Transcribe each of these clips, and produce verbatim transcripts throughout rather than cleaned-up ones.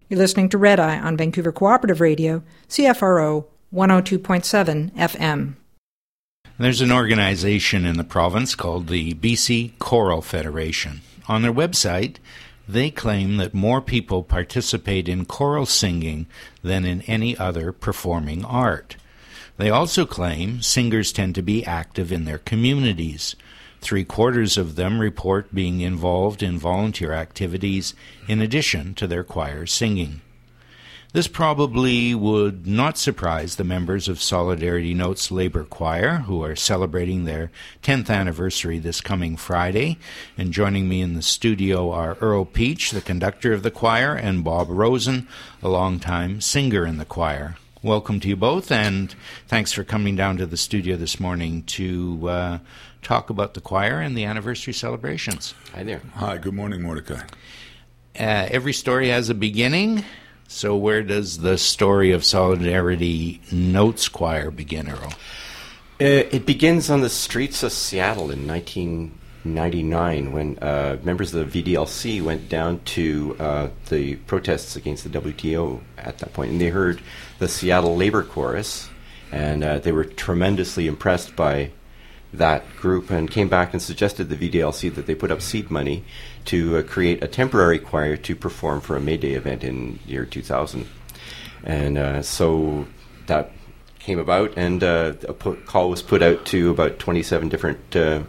You're listening to Red Eye on Vancouver Cooperative Radio, C F R O one oh two point seven F M. There's an organization in the province called the B C Choral Federation. On their website, they claim that more people participate in choral singing than in any other performing art. They also claim singers tend to be active in their communities. Three-quarters of them report being involved in volunteer activities in addition to their choir singing. This probably would not surprise the members of Solidarity Notes Labour Choir, who are celebrating their tenth anniversary this coming Friday. And joining me in the studio are Earl Peach, the conductor of the choir, and Bob Rosen, a longtime singer in the choir. Welcome to you both, and thanks for coming down to the studio this morning to uh, talk about the choir and the anniversary celebrations. Hi there. Hi, good morning, Mordecai. Uh, every story has a beginning. So where does the story of Solidarity Notes Choir begin, Earl? Uh, it begins on the streets of Seattle in nineteen ninety-nine when uh, members of the V D L C went down to uh, the protests against the W T O at that point, and they heard the Seattle Labor Chorus, and uh, they were tremendously impressed by that group and came back and suggested the V D L C that they put up seed money to uh, create a temporary choir to perform for a May Day event in year two thousand. And uh, so that came about, and uh, a put, call was put out to about twenty-seven different, uh,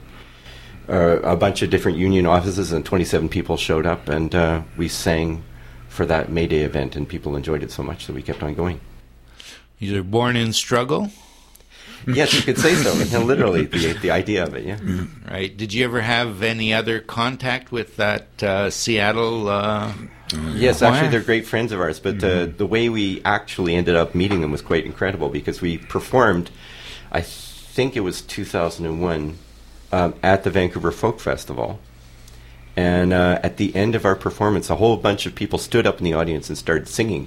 uh, a bunch of different union offices, and twenty-seven people showed up, and uh, we sang for that May Day event, and people enjoyed it so much that we kept on going. You were born in struggle? Yes, you could say so. Literally, the the idea of it, yeah. Right. Did you ever have any other contact with that uh, Seattle uh, Yes, choir? actually, they're great friends of ours, but mm-hmm. uh, the way we actually ended up meeting them was quite incredible, because we performed, I think it was two thousand one, um, at the Vancouver Folk Festival. And uh, at the end of our performance, a whole bunch of people stood up in the audience and started singing.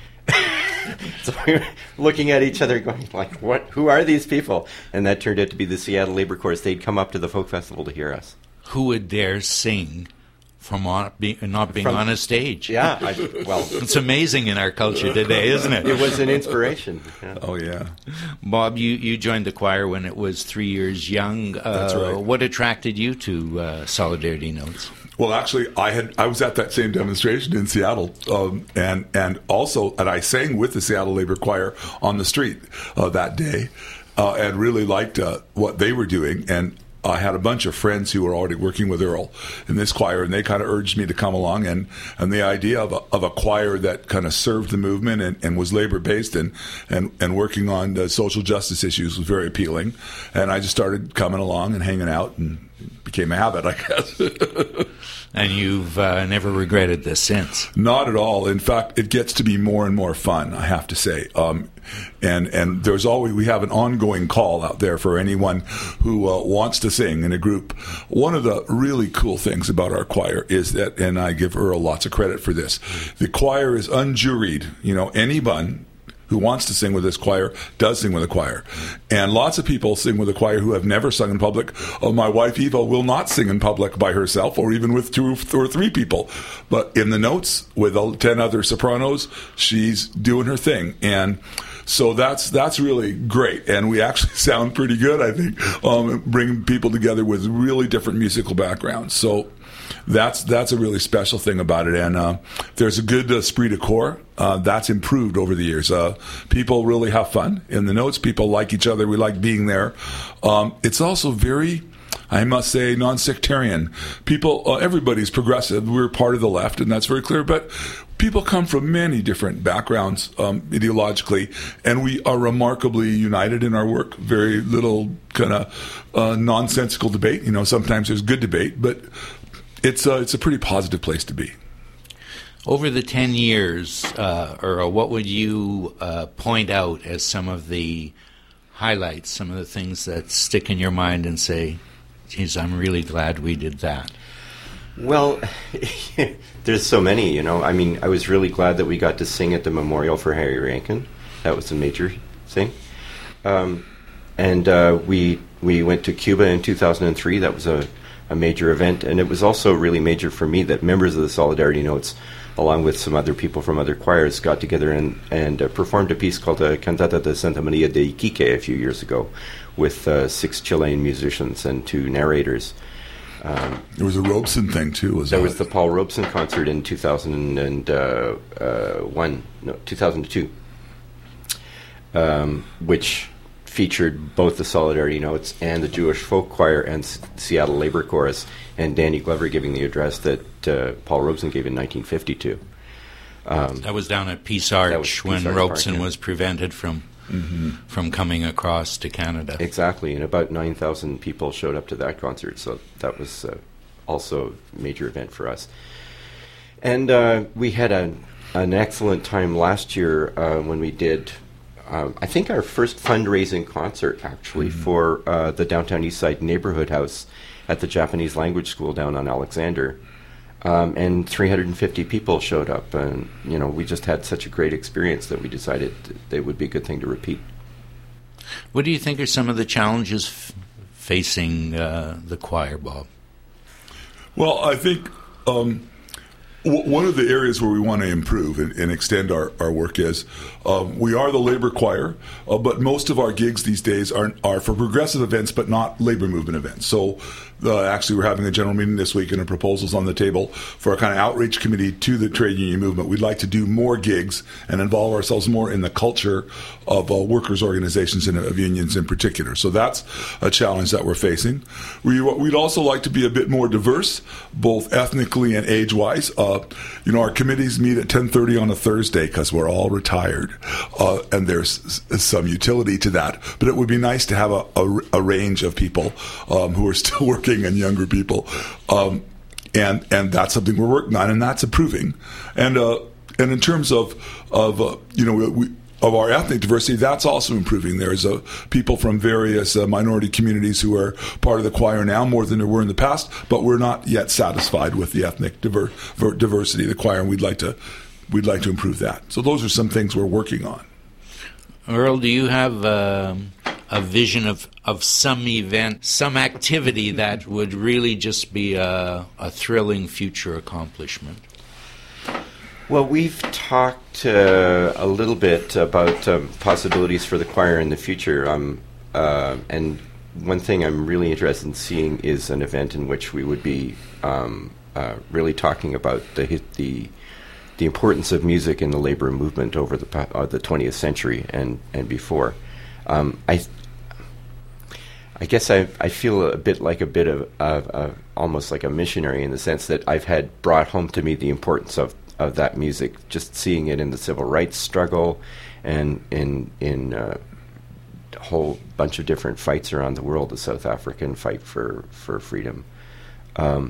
So we were looking at each other going, like, what? Who are these people? And that turned out to be the Seattle Labor Chorus. They'd come up to the folk festival to hear us. Who would dare sing from on, be, not being From, on a stage? Yeah, I, well... It's amazing in our culture today, isn't it? It was an inspiration. Yeah. Oh, yeah. Bob, you, you joined the choir when it was three years young. Uh, That's right. What attracted you to uh, Solidarity Notes? Well, actually, I had I was at that same demonstration in Seattle, um, and and also, and I sang with the Seattle Labor Choir on the street uh, that day, uh, and really liked uh, what they were doing. And I had a bunch of friends who were already working with Earl in this choir, and they kind of urged me to come along. And, and the idea of a, of a choir that kind of served the movement and, and was labor-based and, and, and working on the social justice issues was very appealing. And I just started coming along and hanging out, and it became a habit, I guess. And you've uh, never regretted this since? Not at all. In fact, it gets to be more and more fun, I have to say. Um, and and there's always, we have an ongoing call out there for anyone who uh, wants to sing in a group. One of the really cool things about our choir is that, and I give Earl lots of credit for this, the choir is unjuried. You know, anyone who wants to sing with this choir does sing with a choir. And lots of people sing with a choir who have never sung in public. Oh, my wife Eva will not sing in public by herself or even with two or three people. But in the notes with ten other sopranos, she's doing her thing. And so that's that's really great. And we actually sound pretty good, I think, um, bringing people together with really different musical backgrounds. So That's that's a really special thing about it, and uh, there's a good uh, esprit de corps uh, that's improved over the years. Uh, people really have fun in the notes. People like each other. We like being there. Um, it's also very, I must say, non-sectarian. People, uh, everybody's progressive. We're part of the left, and that's very clear. But people come from many different backgrounds um, ideologically, and we are remarkably united in our work. Very little kind of uh, nonsensical debate. You know, sometimes there's good debate, but It's a, it's a pretty positive place to be. Over the ten years, uh, Earl, what would you uh, point out as some of the highlights, some of the things that stick in your mind and say, geez, I'm really glad we did that? Well, there's so many, you know. I mean, I was really glad that we got to sing at the memorial for Harry Rankin. That was a major thing. Um, and uh, we we went to Cuba in two thousand three. That was a, a major event. And it was also really major for me that members of the Solidarity Notes along with some other people from other choirs, got together and, and uh, performed a piece called uh, Cantata de Santa Maria de Iquique a few years ago with uh, six Chilean musicians and two narrators. Um, there was a Robeson thing, too. Was there that was the Paul Robeson concert in two thousand one, no, two thousand two, um, which featured both the Solidarity Notes and the Jewish Folk Choir and S- Seattle Labor Chorus, and Danny Glover giving the address that uh, Paul Robeson gave in nineteen fifty-two. Um, that was down at Peace Arch when Peace Arch Robeson Park, yeah. was prevented from mm-hmm. from coming across to Canada. Exactly, and about nine thousand people showed up to that concert, so that was uh, also a major event for us. And uh, we had a, an excellent time last year uh, when we did, um, I think, our first fundraising concert, actually, mm-hmm. for uh, the Downtown Eastside Neighborhood House at the Japanese Language School down on Alexander. Um, and three hundred fifty people showed up, and you know we just had such a great experience that we decided that it would be a good thing to repeat. What do you think are some of the challenges f- facing uh, the choir, Bob? Well, I think um, w- one of the areas where we want to improve and, and extend our, our work is um, we are the labor choir, uh, but most of our gigs these days are are for progressive events, but not labor movement events. So. Uh, actually, we're having a general meeting this week and a proposal's on the table for a kind of outreach committee to the trade union movement. We'd like to do more gigs and involve ourselves more in the culture of uh, workers' organizations and of unions in particular. So that's a challenge that we're facing. We, we'd also like to be a bit more diverse, both ethnically and age-wise. Uh, you know, our committees meet at ten thirty on a Thursday because we're all retired, uh, and there's s- some utility to that. But it would be nice to have a, a, a range of people um, who are still working and younger people, um, and and that's something we're working on, and that's improving. And uh, and in terms of of uh, you know we, of our ethnic diversity, that's also improving. There's uh, people from various uh, minority communities who are part of the choir now more than there were in the past, but we're not yet satisfied with the ethnic diver- diversity of the choir, and we'd like to we'd like to improve that. So those are some things we're working on. Earl, do you have um, a vision of, of some event, some activity that would really just be a, a thrilling future accomplishment? Well, we've talked uh, a little bit about um, possibilities for the choir in the future, um, uh, and one thing I'm really interested in seeing is an event in which we would be um, uh, really talking about the the the importance of music in the labor movement over the uh, the twentieth century and and before. Um, I I guess I I feel a bit like a bit of, of, of almost like a missionary in the sense that I've had brought home to me the importance of, of that music, just seeing it in the civil rights struggle and in in uh, a whole bunch of different fights around the world, the South African fight for for freedom. Um,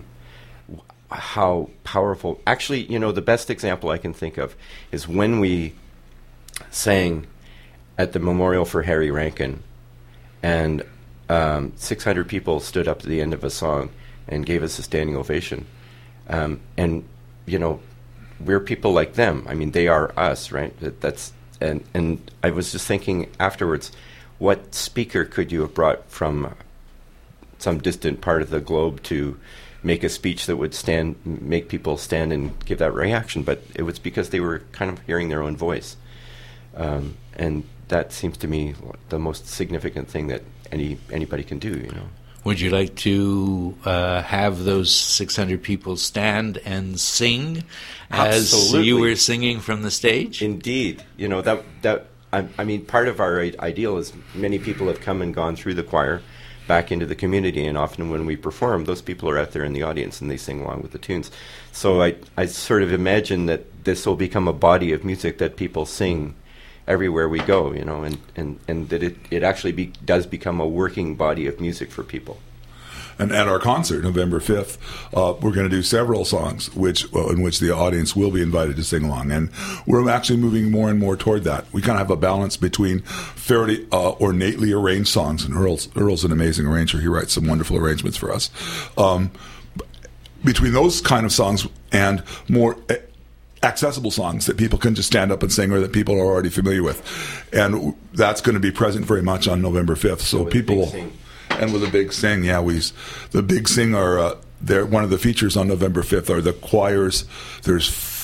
how powerful. Actually, you know, the best example I can think of is when we sang at the memorial for Harry Rankin, and um, six hundred people stood up at the end of a song and gave us a standing ovation. Um, and, you know, we're people like them. I mean, they are us, right? That, that's and, and I was just thinking afterwards, what speaker could you have brought from some distant part of the globe to make a speech that would stand, make people stand and give that reaction? But it was because they were kind of hearing their own voice. Um, and that seems to me the most significant thing that any anybody can do, you know. Would you like to uh, have those six hundred people stand and sing as Absolutely. you were singing from the stage? Indeed. You know, that, that I, I mean, part of our ideal is many people have come and gone through the choir back into the community, and often when we perform, those people are out there in the audience and they sing along with the tunes. So I, I sort of imagine that this will become a body of music that people sing everywhere we go, you know, and, and, and that it, it actually be, does become a working body of music for people. And at our concert, November fifth, uh, we're going to do several songs which uh, in which the audience will be invited to sing along. And we're actually moving more and more toward that. We kind of have a balance between fairly uh, ornately arranged songs, and Earl's, Earl's an amazing arranger. He writes some wonderful arrangements for us. Um, between those kind of songs and more Uh, accessible songs that people can just stand up and sing or that people are already familiar with. And that's going to be present very much on November fifth. So with people... a big sing. And with a big sing, yeah. we The big sing are... Uh, they're, one of the features on November fifth are the choirs. There's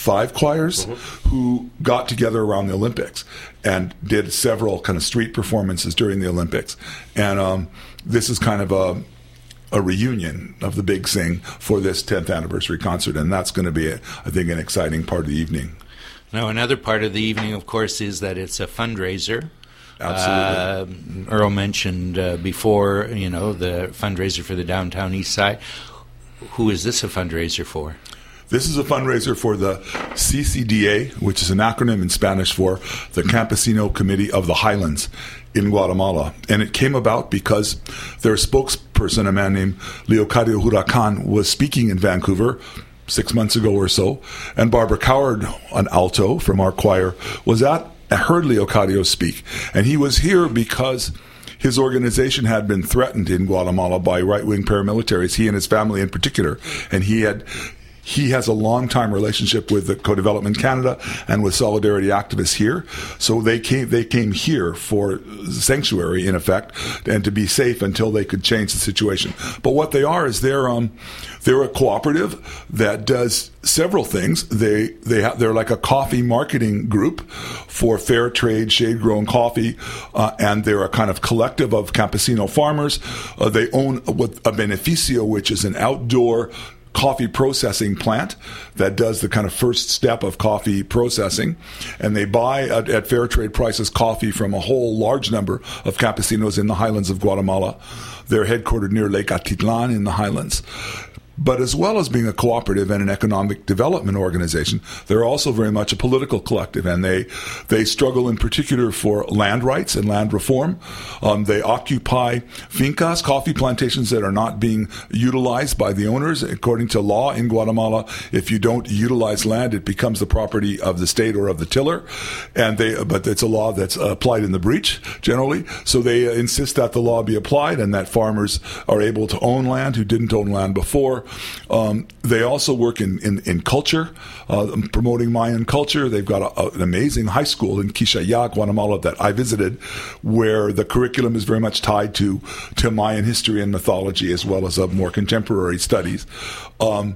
five choirs mm-hmm. who got together around the Olympics and did several kind of street performances during the Olympics. And um, this is kind of a a reunion of the Big Sing for this tenth anniversary concert, and that's going to be, I think, an exciting part of the evening. Now, another part of the evening, of course, is that it's a fundraiser. Absolutely. Uh, Earl mentioned uh, before, you know, the fundraiser for the Downtown East Side. Who is this a fundraiser for? This is a fundraiser for the C C D A, which is an acronym in Spanish for the Campesino Committee of the Highlands in Guatemala. And it came about because their spokesperson, a man named Leocadio Huracan, was speaking in Vancouver six months ago or so. And Barbara Coward, an alto from our choir, was at heard Leocadio speak. And he was here because his organization had been threatened in Guatemala by right-wing paramilitaries, he and his family in particular. And he had... He has a long-time relationship with the Co-Development Canada and with Solidarity activists here. So they came they came here for sanctuary, in effect, and to be safe until they could change the situation. But what they are is they're um, they're a cooperative that does several things. They they ha- they're like a coffee marketing group for fair trade, shade-grown coffee, uh, and they're a kind of collective of campesino farmers. Uh, they own what a beneficio, which is an outdoor coffee processing plant that does the kind of first step of coffee processing, and they buy at, at fair trade prices coffee from a whole large number of campesinos in the highlands of Guatemala. They're headquartered near Lake Atitlan in the highlands. But as well as being a cooperative and an economic development organization, they're also very much a political collective, and they they struggle in particular for land rights and land reform. Um, they occupy fincas, coffee plantations that are not being utilized by the owners. According to law in Guatemala, if you don't utilize land, it becomes the property of the state or of the tiller. And they, but it's a law that's applied in the breach generally. So they uh, insist that the law be applied and that farmers are able to own land who didn't own land before. Um, they also work in, in, in culture, uh, promoting Mayan culture. They've got a, a, an amazing high school in Quixaya, Guatemala, that I visited, where the curriculum is very much tied to, to Mayan history and mythology, as well as of more contemporary studies. Um,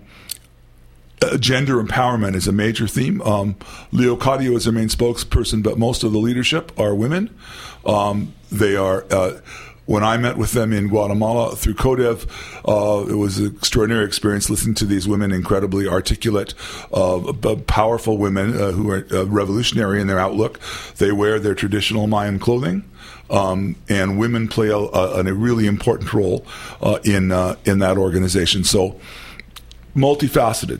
Uh, gender empowerment is a major theme. Um, Leocadio is their main spokesperson, but most of the leadership are women. Um, they are... Uh, When I met with them in Guatemala through CODEV, uh, it was an extraordinary experience listening to these women, incredibly articulate, uh, powerful women uh, who are uh, revolutionary in their outlook. They wear their traditional Mayan clothing, um, and women play a, a, a really important role uh, in uh, in that organization. So, multifaceted.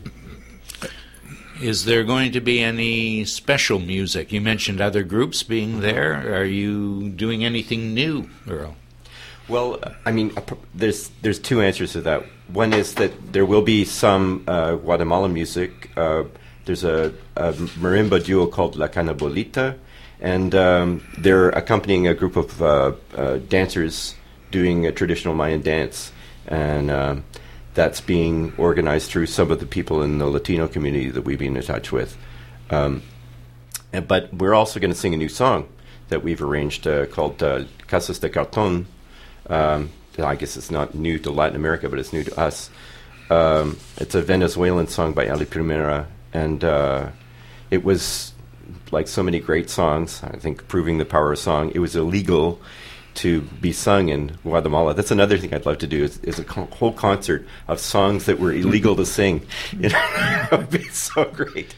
Is there going to be any special music? You mentioned other groups being there. Are you doing anything new, Earl? Well, I mean, there's there's two answers to that. One is that there will be some uh, Guatemala music. Uh, there's a, a marimba duo called La Canabolita, and um, they're accompanying a group of uh, uh, dancers doing a traditional Mayan dance, and um, that's being organized through some of the people in the Latino community that we've been in touch with. Um, and, but we're also going to sing a new song that we've arranged uh, called uh, Casas de Cartón. Um, I guess it's not new to Latin America, but it's new to us. Um, it's a Venezuelan song by Ali Primera, and uh, it was, like so many great songs, I think proving the power of song, it was illegal to be sung in Guatemala. That's another thing I'd love to do, is, is a co- whole concert of songs that were illegal to sing. You know, that would be so great.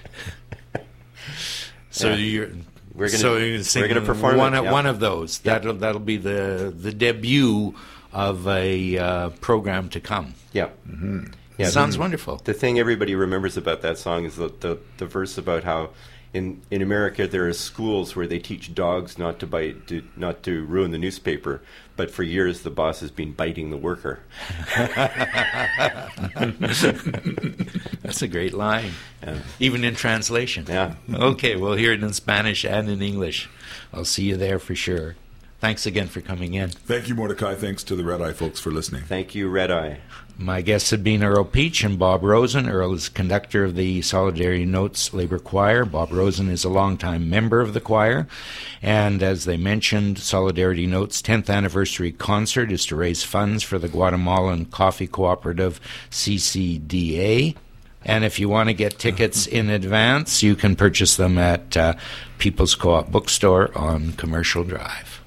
So yeah. you're... We're going so we're going to perform one, it, yeah. one of those. Yeah. That'll that'll be the the debut of a uh, program to come. Yeah, mm-hmm. yeah. Sounds the, wonderful. The thing everybody remembers about that song is the, the the verse about how in in America there are schools where they teach dogs not to bite, to, not to ruin the newspaper, but for years the boss has been biting the worker. That's a great line, yeah. Even in translation. Yeah. Okay, we'll hear it in Spanish and in English. I'll see you there for sure. Thanks again for coming in. Thank you, Mordecai. Thanks to the Red Eye folks for listening. Thank you, Red Eye. My guests have been Earl Peach and Bob Rosen. Earl is conductor of the Solidarity Notes Labor Choir. Bob Rosen is a longtime member of the choir. And as they mentioned, Solidarity Notes' tenth anniversary concert is to raise funds for the Guatemalan Coffee Cooperative C C D A. And if you want to get tickets in advance, you can purchase them at uh, People's Co-op Bookstore on Commercial Drive.